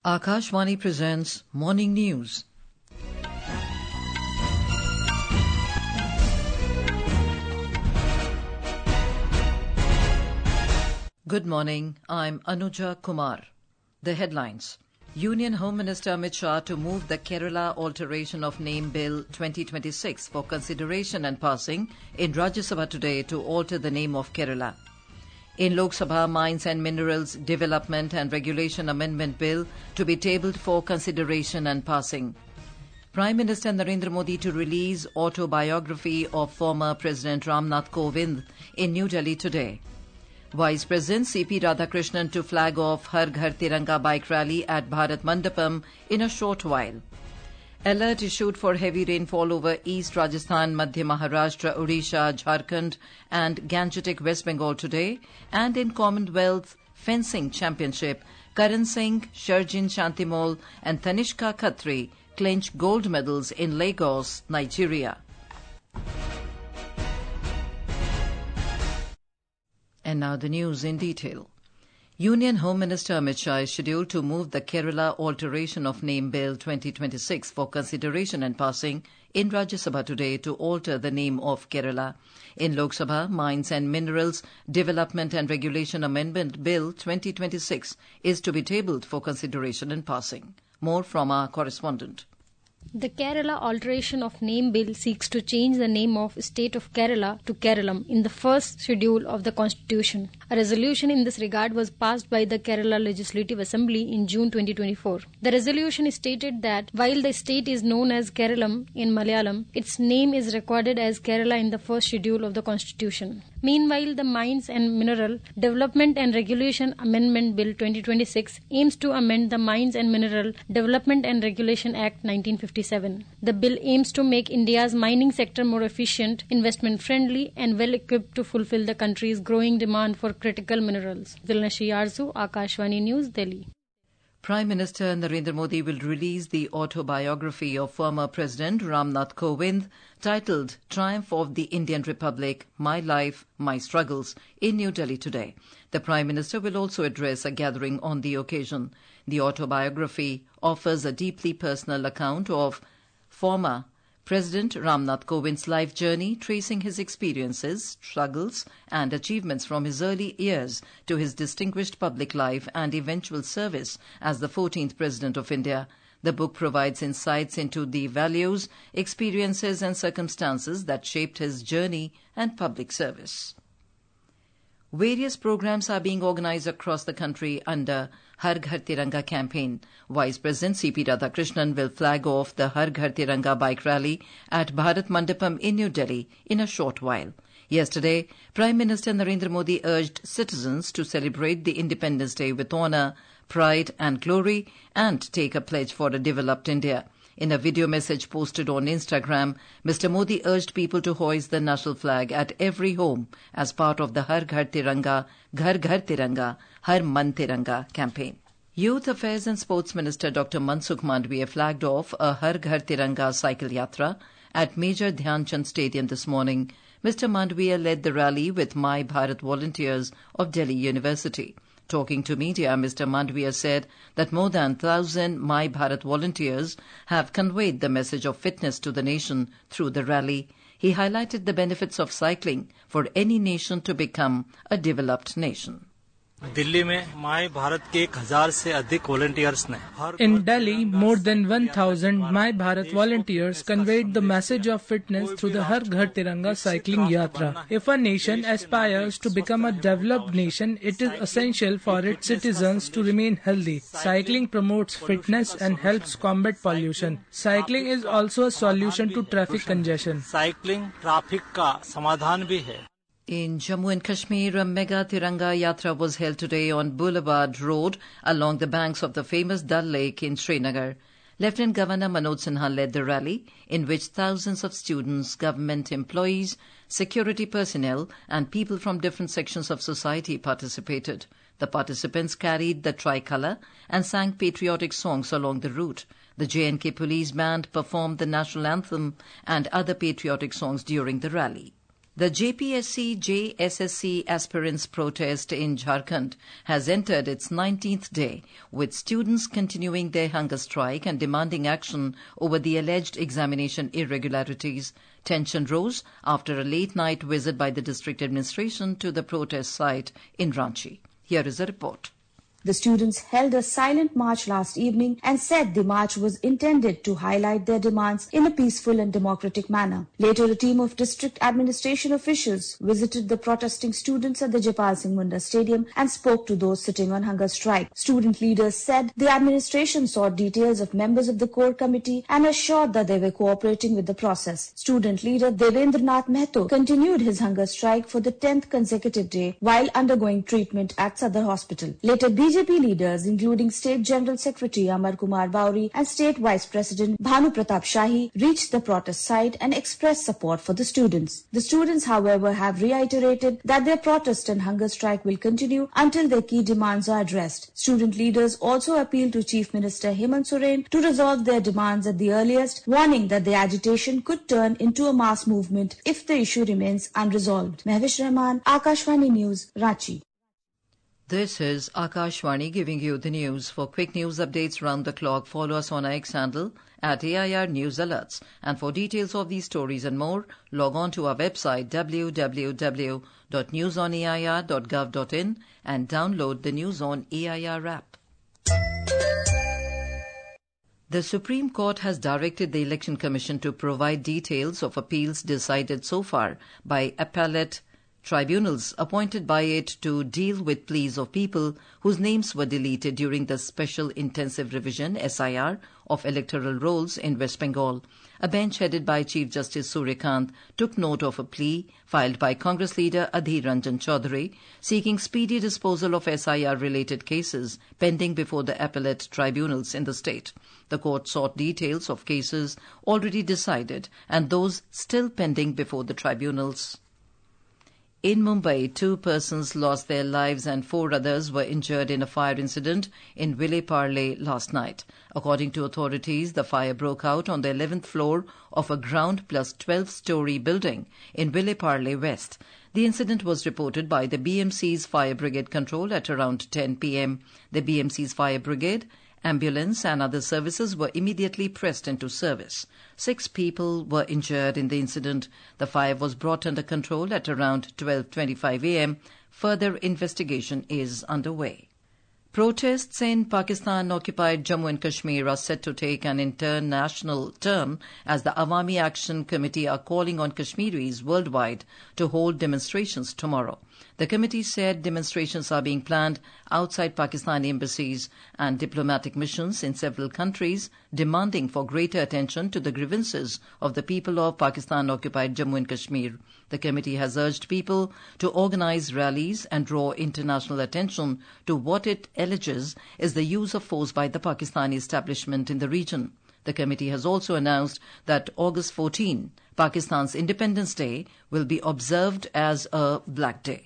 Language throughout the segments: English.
Akashvani presents Morning News. Good morning, I'm Anuja Kumar. The headlines. Union Home Minister Amit Shah to move the Kerala Alteration of Name Bill 2026 for consideration and passing in Rajya Sabha today to alter the name of Kerala. In Lok Sabha, Mines and Minerals Development and Regulation Amendment Bill to be tabled for consideration and passing. Prime Minister Narendra Modi to release autobiography of former President Ramnath Kovind in New Delhi today. Vice President C.P. Radhakrishnan to flag off Har Ghar Tiranga bike rally at Bharat Mandapam in a short while. Alert issued for heavy rainfall over East Rajasthan, Madhya Maharashtra, Odisha, Jharkhand and Gangetic West Bengal today. And in Commonwealth Fencing Championship, Karan Singh, Sharjin Shantimol and Tanishka Khatri clinched gold medals in Lagos, Nigeria. And now the news in detail. Union Home Minister Amit Shah is scheduled to move the Kerala Alteration of Name Bill 2026 for consideration and passing in Rajya Sabha today to alter the name of Kerala. In Lok Sabha, Mines and Minerals Development and Regulation Amendment Bill 2026 is to be tabled for consideration and passing. More from our correspondent. The Kerala Alteration of Name Bill seeks to change the name of State of Kerala to Keralam in the first schedule of the Constitution. A resolution in this regard was passed by the Kerala Legislative Assembly in June 2024. The resolution stated that while the state is known as Keralam in Malayalam, its name is recorded as Kerala in the first schedule of the Constitution. Meanwhile, the Mines and Mineral Development and Regulation Amendment Bill 2026 aims to amend the Mines and Mineral Development and Regulation Act 1957. The bill aims to make India's mining sector more efficient, investment-friendly and well-equipped to fulfill the country's growing demand for critical minerals. Dilnashi Arzu, Akashvani News, Delhi. Prime Minister Narendra Modi will release the autobiography of former President Ramnath Kovind titled Triumph of the Indian Republic, My Life, My Struggles in New Delhi today. The Prime Minister will also address a gathering on the occasion. The autobiography offers a deeply personal account of former President Ramnath Kovind's life journey, tracing his experiences, struggles and achievements from his early years to his distinguished public life and eventual service as the 14th President of India. The book provides insights into the values, experiences and circumstances that shaped his journey and public service. Various programs are being organized across the country under Har Ghar Tiranga campaign. Vice President C.P. Radhakrishnan will flag off the Har Ghar Tiranga bike rally at Bharat Mandapam in New Delhi in a short while. Yesterday, Prime Minister Narendra Modi urged citizens to celebrate the Independence Day with honour, pride and glory and take a pledge for a developed India. In a video message posted on Instagram, Mr. Modi urged people to hoist the national flag at every home as part of the Har Ghar Tiranga, Ghar Ghar Tiranga, Har Man Tiranga campaign. Youth Affairs and Sports Minister Dr. Mansukh Mandviya flagged off a Har Ghar Tiranga cycle yatra at Major Dhyan Chand Stadium this morning. Mr. Mandviya led the rally with My Bharat volunteers of Delhi University. Talking to media, Mr. Mandviya said that more than 1,000 My Bharat volunteers have conveyed the message of fitness to the nation through the rally. He highlighted the benefits of cycling for any nation to become a developed nation. Delhi में my Bharat के 1000 से अधिक volunteers ने In Delhi, more than 1,000 My Bharat volunteers conveyed the message of fitness through the Har Ghar Tiranga cycling yatra. If a nation aspires to become a developed nation, it is essential for its citizens to remain healthy. Cycling promotes fitness and helps combat pollution. Cycling is also a solution to traffic congestion. Cycling traffic का समाधान भी है. In Jammu and Kashmir, a mega Tiranga Yatra was held today on Boulevard Road along the banks of the famous Dal Lake in Srinagar. Lieutenant Governor Manoj Sinha led the rally, in which thousands of students, government employees, security personnel and people from different sections of society participated. The participants carried the tricolour and sang patriotic songs along the route. The J&K police band performed the national anthem and other patriotic songs during the rally. The JPSC-JSSC aspirants' protest in Jharkhand has entered its 19th day, with students continuing their hunger strike and demanding action over the alleged examination irregularities. Tension rose after a late-night visit by the district administration to the protest site in Ranchi. Here is a report. The students held a silent march last evening and said the march was intended to highlight their demands in a peaceful and democratic manner. Later, a team of district administration officials visited the protesting students at the Jaipal Singh Munda Stadium and spoke to those sitting on hunger strike. Student leaders said the administration sought details of members of the core committee and assured that they were cooperating with the process. Student leader Devendranath Mehto continued his hunger strike for the 10th consecutive day while undergoing treatment at Sadar Hospital. Later, BJP leaders, including State General Secretary Amar Kumar Bauri and State Vice President Bhanu Pratap Shahi, reached the protest site and expressed support for the students. The students, however, have reiterated that their protest and hunger strike will continue until their key demands are addressed. Student leaders also appealed to Chief Minister Hemant Soren to resolve their demands at the earliest, warning that the agitation could turn into a mass movement if the issue remains unresolved. Mehwish Rahman, Akashvani News, Ranchi. This is Akashvani giving you the news. For quick news updates round the clock, follow us on our X handle at AIR News Alerts. And for details of these stories and more, log on to our website www.newsonair.gov.in and download the News on AIR app. The Supreme Court has directed the Election Commission to provide details of appeals decided so far by appellate tribunals appointed by it to deal with pleas of people whose names were deleted during the Special Intensive Revision (SIR) of electoral rolls in West Bengal. A bench headed by Chief Justice Suryakant took note of a plea filed by Congress leader Adhir Ranjan Chaudhary seeking speedy disposal of SIR-related cases pending before the appellate tribunals in the state. The court sought details of cases already decided and those still pending before the tribunals. In Mumbai, 2 persons lost their lives and 4 others were injured in a fire incident in Vile Parle last night. According to authorities, the fire broke out on the 11th floor of a ground plus 12-story building in Vile Parle West. The incident was reported by the BMC's Fire Brigade Control at around 10 p.m. The BMC's Fire Brigade, ambulance and other services were immediately pressed into service. 6 people were injured in the incident. The fire was brought under control at around 12:25 a.m. Further investigation is underway. Protests in Pakistan-occupied Jammu and Kashmir are set to take an international turn as the Awami Action Committee are calling on Kashmiris worldwide to hold demonstrations tomorrow. The committee said demonstrations are being planned outside Pakistani embassies and diplomatic missions in several countries, demanding for greater attention to the grievances of the people of Pakistan-occupied Jammu and Kashmir. The committee has urged people to organize rallies and draw international attention to what it alleges is the use of force by the Pakistani establishment in the region. The committee has also announced that August 14, Pakistan's Independence Day, will be observed as a Black Day.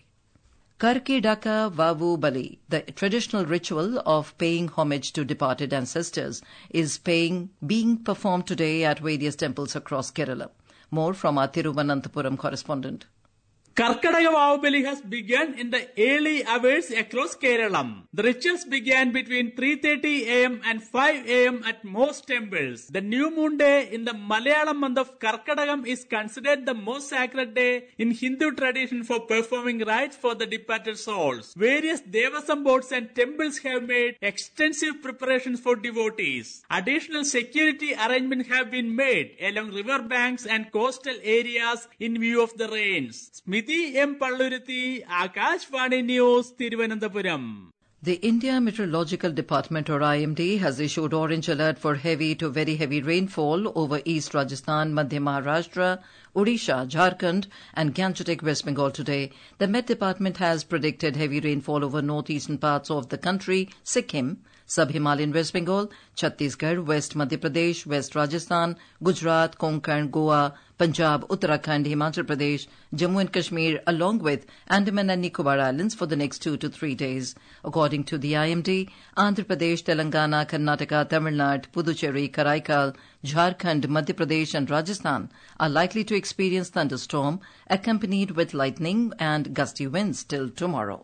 Karke Daka Vavu Bali, the traditional ritual of paying homage to departed ancestors, is being performed today at various temples across Kerala. More from our Thiruvananthapuram correspondent. Karkadaga Vavu has begun in the early hours across Kerala. The rituals began between 3:30 a.m. and 5 a.m. at most temples. The new moon day in the Malayalam month of Karkadagam is considered the most sacred day in Hindu tradition for performing rites for the departed souls. Various Devasam boards and temples have made extensive preparations for devotees. Additional security arrangements have been made along river banks and coastal areas in view of the rains. M. Palluruthi, Akashvani News, Thiruvananthapuram. The India Meteorological Department, or IMD, has issued orange alert for heavy to very heavy rainfall over East Rajasthan, Madhya Maharashtra, Odisha, Jharkhand and Gangetic West Bengal today. The Met Department has predicted heavy rainfall over northeastern parts of the country, Sikkim, Sub-Himalayan West Bengal, Chhattisgarh, West Madhya Pradesh, West Rajasthan, Gujarat, Konkan, Goa, Punjab, Uttarakhand, Himachal Pradesh, Jammu and Kashmir, along with Andaman and Nicobar Islands for the next 2 to 3 days. According to the IMD, Andhra Pradesh, Telangana, Karnataka, Tamil Nadu, Puducherry, Karaikal, Jharkhand, Madhya Pradesh and Rajasthan are likely to experience thunderstorm accompanied with lightning and gusty winds till tomorrow.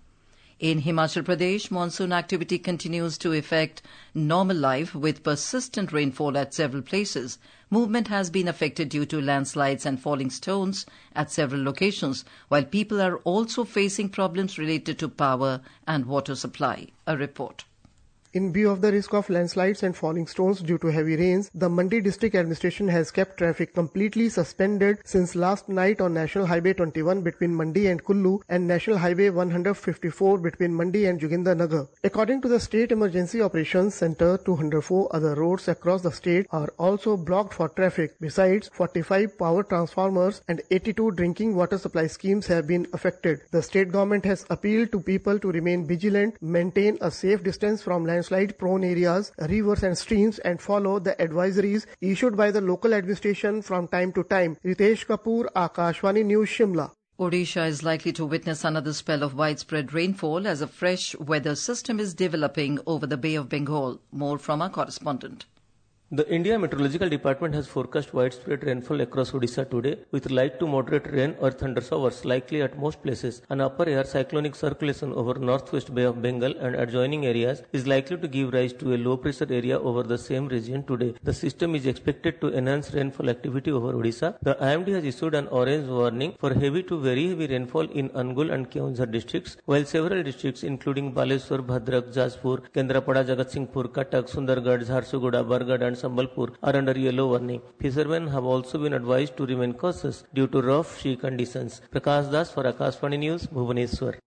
In Himachal Pradesh, monsoon activity continues to affect normal life with persistent rainfall at several places. Movement has been affected due to landslides and falling stones at several locations, while people are also facing problems related to power and water supply. A report. In view of the risk of landslides and falling stones due to heavy rains, the Mandi District Administration has kept traffic completely suspended since last night on National Highway 21 between Mandi and Kullu and National Highway 154 between Mandi and Jogindanagar. According to the State Emergency Operations Center, 204 other roads across the state are also blocked for traffic. Besides, 45 power transformers and 82 drinking water supply schemes have been affected. The state government has appealed to people to remain vigilant, maintain a safe distance from landslide-prone areas, rivers and streams, and follow the advisories issued by the local administration from time to time. Ritesh Kapoor, Akashvani News, Shimla. Odisha is likely to witness another spell of widespread rainfall as a fresh weather system is developing over the Bay of Bengal. More from our correspondent. The India Meteorological Department has forecast widespread rainfall across Odisha today, with light to moderate rain or thunder showers likely at most places. An upper air cyclonic circulation over northwest Bay of Bengal and adjoining areas is likely to give rise to a low pressure area over the same region today. The system is expected to enhance rainfall activity over Odisha. The IMD has issued an orange warning for heavy to very heavy rainfall in Angul and Keonjhar districts, while several districts including Baleshwar, Bhadrak, Jajpur, Kendrapada, Jagatsinghpur, Cuttack, Sundargarh, Jharsuguda, Bargarh and Sambalpur are under yellow warning. Fishermen have also been advised to remain cautious due to rough sea conditions. Prakash Das for Akashvani News, Bhubaneswar.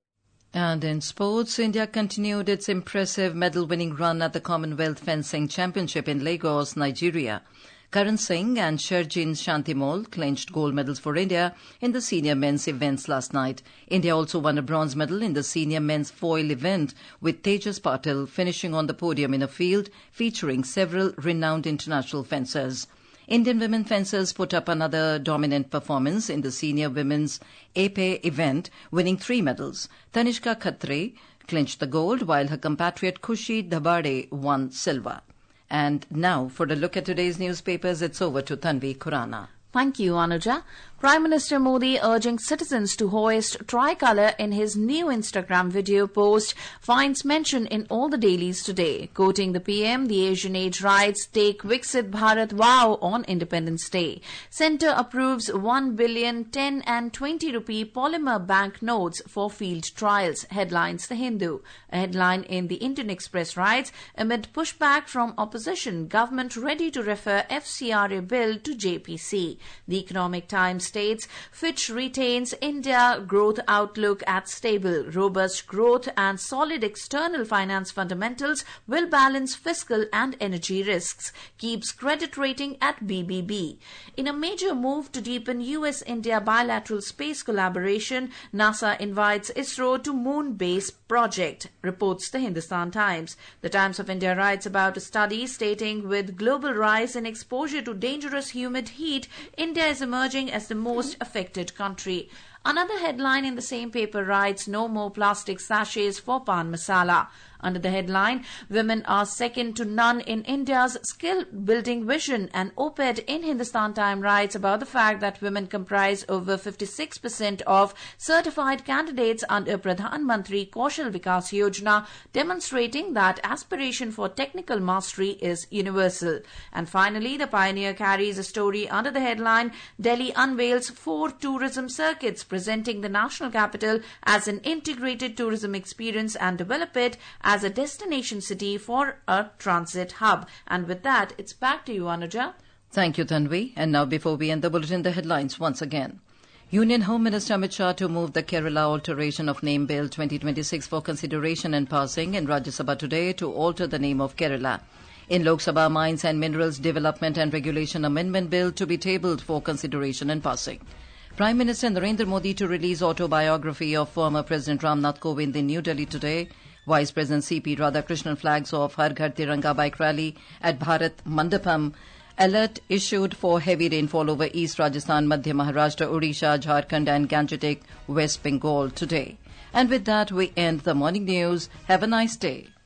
And in sports, India continued its impressive medal-winning run at the Commonwealth Fencing Championship in Lagos, Nigeria. Karan Singh and Sherjin Shantimol clinched gold medals for India in the senior men's events last night. India also won a bronze medal in the senior men's foil event, with Tejas Patil finishing on the podium in a field featuring several renowned international fencers. Indian women fencers put up another dominant performance in the senior women's épée event, winning 3 medals. Tanishka Khatre clinched the gold, while her compatriot Khushi Dhabade won silver. And now, for a look at today's newspapers, it's over to Tanvi Khurana. Thank you, Anuja. Prime Minister Modi urging citizens to hoist tricolour in his new Instagram video post finds mention in all the dailies today. Quoting the PM, the Asian Age writes, "Take Viksit Bharat Wow on Independence Day. Centre approves 1 billion 10 and 20 rupee polymer bank notes for field trials," headlines The Hindu. A headline in the Indian Express writes, "Amid pushback from opposition, government ready to refer FCRA bill to JPC." The Economic Times states, Fitch retains India growth outlook at stable. Robust growth and solid external finance fundamentals will balance fiscal and energy risks. Keeps credit rating at BBB. In a major move to deepen US-India bilateral space collaboration, NASA invites ISRO to Moon Base project, reports the Hindustan Times. The Times of India writes about a study stating with global rise in exposure to dangerous humid heat, India is emerging as the most affected country. Another headline in the same paper writes, "No more plastic sachets for pan masala." Under the headline, "Women are second to none in India's skill-building vision," an op-ed in Hindustan Times writes about the fact that women comprise over 56% of certified candidates under Pradhan Mantri Kaushal Vikas Yojana, demonstrating that aspiration for technical mastery is universal. And finally, the Pioneer carries a story under the headline, "Delhi unveils 4 tourism circuits, presenting the national capital as an integrated tourism experience and develop it as a destination city for a transit hub." And with that, it's back to you, Anuja. Thank you, Tanvi. And now, before we end the bulletin, the headlines once again. Union Home Minister Amit Shah to move the Kerala Alteration of Name Bill 2026 for consideration and passing in Rajya Sabha today to alter the name of Kerala. In Lok Sabha, Mines and Minerals Development and Regulation Amendment Bill to be tabled for consideration and passing. Prime Minister Narendra Modi to release autobiography of former President Ram Nath Kovind in New Delhi today, Vice President C.P. Radhakrishnan flags off Har Ghar Tiranga bike rally at Bharat Mandapam. Alert issued for heavy rainfall over East Rajasthan, Madhya Maharashtra, Odisha, Jharkhand and Gangetic West Bengal today. And with that, we end the morning news. Have a nice day.